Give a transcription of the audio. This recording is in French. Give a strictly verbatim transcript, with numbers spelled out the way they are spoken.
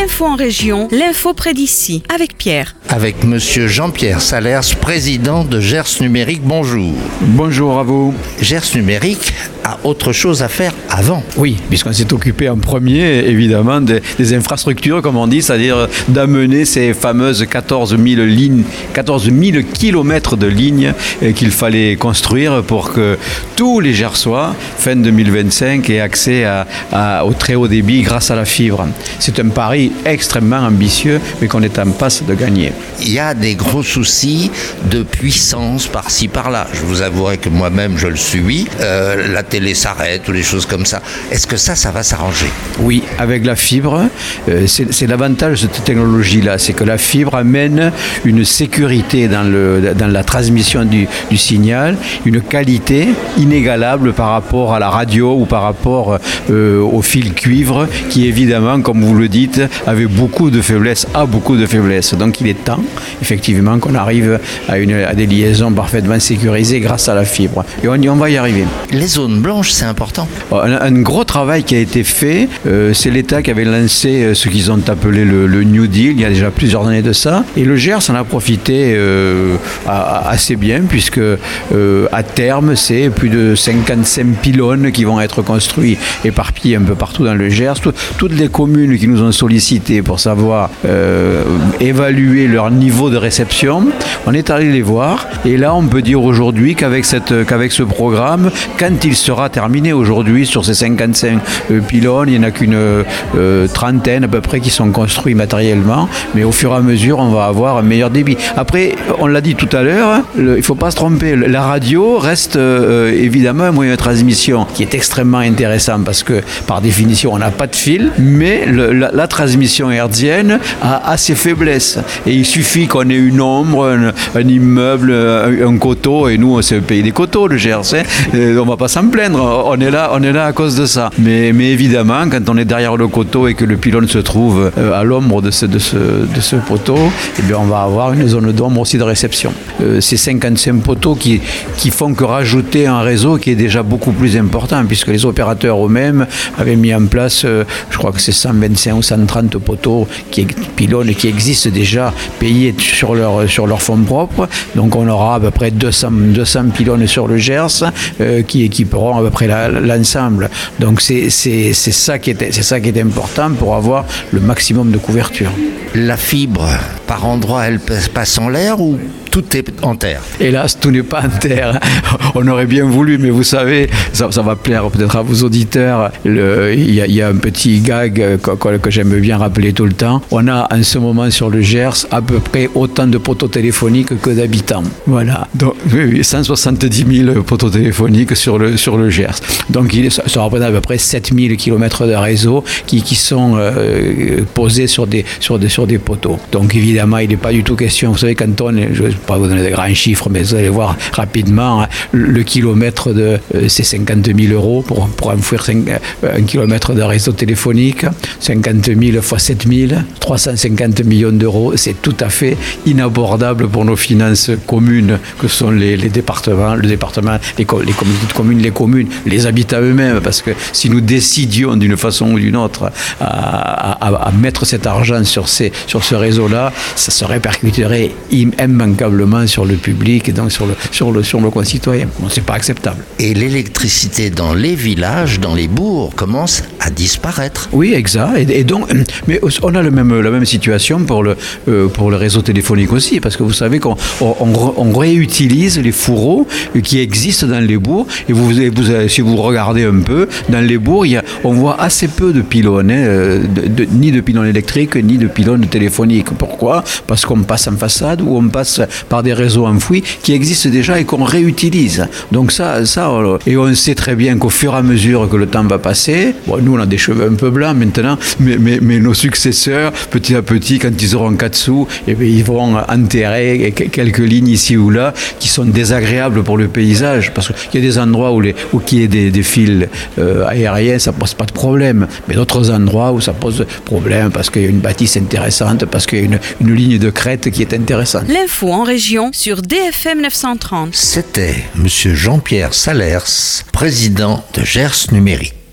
L'info en région, l'info près d'ici, avec Pierre. Avec monsieur Jean-Pierre Salers, président de Gers Numérique, bonjour. Bonjour à vous. Gers Numérique a autre chose à faire avant. Oui, puisqu'on s'est occupé en premier, évidemment, des, des infrastructures, comme on dit, c'est-à-dire d'amener ces fameuses quatorze mille lignes, quatorze mille kilomètres de lignes eh, qu'il fallait construire pour que tous les Gersois, fin deux mille vingt-cinq, aient accès à, à, au très haut débit grâce à la fibre. C'est un pari extrêmement ambitieux, mais qu'on est en passe de gagner. Il y a des gros soucis de puissance par-ci par-là. Je vous avouerai que moi-même je le suis. Euh, la télé s'arrête ou des choses comme ça. Est-ce que ça, ça va s'arranger? Oui, avec la fibre, euh, c'est, c'est l'avantage de cette technologie-là, c'est que la fibre amène une sécurité dans, le, dans la transmission du, du signal, une qualité inégalable par rapport à la radio ou par rapport euh, au fil cuivre, qui évidemment, comme vous le dites, avait beaucoup de faiblesses, a beaucoup de faiblesses. Donc il est temps, effectivement, qu'on arrive à, une, à des liaisons parfaitement sécurisées grâce à la fibre. Et on, on va y arriver. Les zones blanches, c'est important. Un, un gros travail qui a été fait, euh, c'est l'État qui avait lancé ce qu'ils ont appelé le, le New Deal, il y a déjà plusieurs années de ça. Et le Gers en a profité euh, à, assez bien, puisque euh, à terme, c'est plus de cinquante-cinq pylônes qui vont être construits, éparpillés un peu partout dans le Gers. Tout, toutes les communes qui nous ont sollicités pour savoir euh, évaluer leur niveau de réception, on est allé les voir. Et là, on peut dire aujourd'hui qu'avec, cette, qu'avec ce programme, quand il sera terminé aujourd'hui sur ces cinquante-cinq euh, pylônes, il n'y en a qu'une euh, trentaine à peu près qui sont construits matériellement, mais au fur et à mesure, on va avoir un meilleur débit. Après, on l'a dit tout à l'heure, le, il ne faut pas se tromper, la radio reste euh, évidemment un moyen de transmission qui est extrêmement intéressant parce que, par définition, on n'a pas de fil, mais le, la, la transmission hertzienne a, a ses faiblesses. Et il suffit qu'on ait une ombre, un, un immeuble, un, un coteau, et nous, c'est le pays des coteaux, le Gers, hein, on ne va pas s'en plaindre, on est là, on est là à cause de ça. Mais, mais évidemment, quand on est derrière le coteau et que le pylône se trouve à l'ombre de ce, de ce, de ce poteau, eh bien, on va avoir une zone d'ombre aussi de réception. Euh, ces cinquante-cinq poteaux qui, qui font que rajouter un réseau qui est déjà beaucoup plus important, puisque les opérateurs eux-mêmes avaient mis en place, euh, je crois que c'est cent vingt-cinq ou cent trente poteaux, qui, pylônes qui existent déjà payés sur leur, sur leur fonds propres. Donc on aura à peu près deux cents, deux cents pylônes sur le Gers euh, qui équiperont à peu près la, l'ensemble. Donc c'est, c'est, c'est, ça qui est, c'est ça qui est important pour avoir le maximum de couverture. La fibre, par endroits, elle passe en l'air ou tout est en terre? Hélas, tout n'est pas en terre. On aurait bien voulu, mais vous savez, ça, ça va plaire peut-être à vos auditeurs. Le, il, y a, il y a un petit gag que, que j'aime bien rappeler tout le temps. On a en ce moment sur le Gers à peu près autant de poteaux téléphoniques que d'habitants. Voilà. Donc, oui, cent soixante-dix mille poteaux téléphoniques sur le, sur le Gers. Donc, il, ça, ça représente à peu près sept mille kilomètres de réseau qui, qui sont euh, posés sur des, sur, des, sur des poteaux. Donc, évidemment, il n'est pas du tout question. Vous savez, quand on est, je ne vais pas vous donner de grands chiffres, mais vous allez voir rapidement, hein, le kilomètre, de, euh, c'est cinquante mille euros pour, pour enfouir cinq, un kilomètre de réseau téléphonique. cinquante mille fois sept mille, trois cent cinquante millions d'euros. C'est tout à fait inabordable pour nos finances communes, que sont les, les départements, le département, les, les communautés de communes, les communes, les habitants eux-mêmes, parce que si nous décidions d'une façon ou d'une autre à, à, à mettre cet argent sur, ces, sur ce réseau-là, ça se répercuterait immanquablement sur le public et donc sur le, sur le, sur le concitoyen. Bon, c'est pas acceptable. Et l'électricité dans les villages, dans les bourgs, commence à disparaître. Oui, exact. Et, et donc, mais on a le même, la même situation pour le, euh, pour le réseau téléphonique aussi, parce que vous savez qu'on on, on réutilise les fourreaux qui existent dans les bourgs. Et vous, vous, si vous regardez un peu, dans les bourgs, il y a, on voit assez peu de pylônes, hein, de, de, ni de pylônes électriques, ni de pylônes téléphoniques. Pourquoi? Parce qu'on passe en façade ou on passe par des réseaux enfouis qui existent déjà et qu'on réutilise. Donc ça, ça, et on sait très bien qu'au fur et à mesure que le temps va passer, bon, nous on a des cheveux un peu blancs maintenant, mais, mais, mais nos successeurs, petit à petit, quand ils auront quatre sous, eh bien, ils vont enterrer quelques lignes ici ou là qui sont désagréables pour le paysage, parce qu'il y a des endroits où, les, où il y a des, des fils euh, aériens, ça pose pas de problème, mais d'autres endroits où ça pose problème parce qu'il y a une bâtisse intéressante, parce qu'il y a une, une ligne de crête qui est intéressante. L'info en région sur D F M neuf cent trente. C'était monsieur Jean-Pierre Salers, président de Gers Numérique.